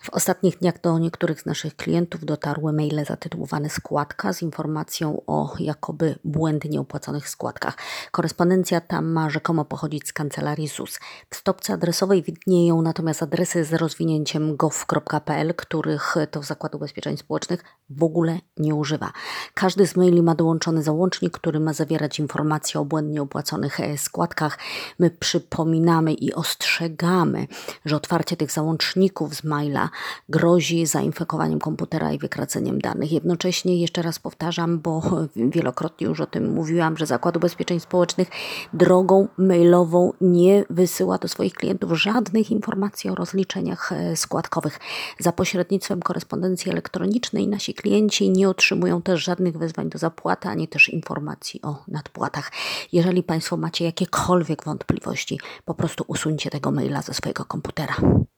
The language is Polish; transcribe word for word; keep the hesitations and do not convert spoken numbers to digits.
W ostatnich dniach do niektórych z naszych klientów dotarły maile zatytułowane "Składka" z informacją o jakoby błędnie opłaconych składkach. Korespondencja ta ma rzekomo pochodzić z kancelarii Z U S. W stopce adresowej widnieją natomiast adresy z rozwinięciem gov kropka p l, których to Zakład Ubezpieczeń Społecznych w ogóle nie używa. Każdy z maili ma dołączony załącznik, który ma zawierać informacje o błędnie opłaconych składkach. My przypominamy i ostrzegamy, że otwarcie tych załączników z maila grozi zainfekowaniem komputera i wykraceniem danych. Jednocześnie jeszcze raz powtarzam, bo wielokrotnie już o tym mówiłam, że Zakład Ubezpieczeń Społecznych drogą mailową nie wysyła do swoich klientów żadnych informacji o rozliczeniach składkowych. Za pośrednictwem korespondencji elektronicznej nasi klienci nie otrzymują też żadnych wezwań do zapłaty, ani też informacji o nadpłatach. Jeżeli Państwo macie jakiekolwiek wątpliwości, po prostu usuńcie tego maila ze swojego komputera.